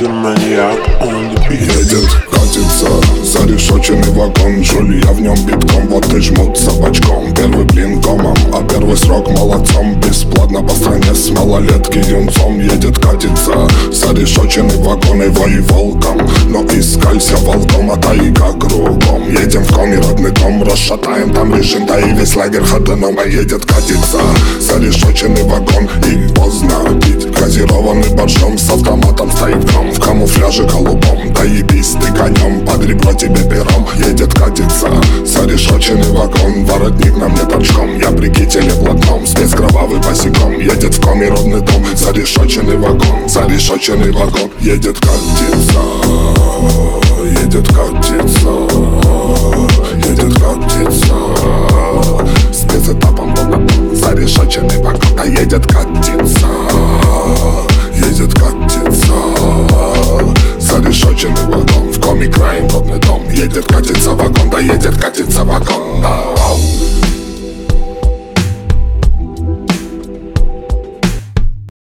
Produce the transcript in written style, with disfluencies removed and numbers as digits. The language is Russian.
crazy maniac on the beat. Едет, катится зарешоченный вагон. Жулья в нем битком, вот и жмут собачком. Первый блин комом, а первый срок молодцом. Бесплатно по стране с малолетки юнцом. Едет, катится зарешоченный вагон. Его и волком, но искалься волком, а тайга кругом. Едем в коме родный дом, расшатаем там режим, да и весь лагерь ходуном. А едет, катится зарешоченный вагон. И поздно пить газированный боржом. С автоматом стоит гром, в камуфляже голубом. Да ебись ты конем, под ребро тебе пером. Едет, катится зарешоченный вагон. Воротник на мне торчком, я при кителе блатном. Спец кровавый босиком, едет в коме родный дом. Зарешоченный вагон, зарешоченный вагон. Едет, катится, едет, катится, едет, катится. Спецэтапом был зарешоченный вагон. А едет, катится, едет, катится. Зарешоченный вагон, в коме краем родный дом. Едет, катится вагон, да едет, катится вагон, да.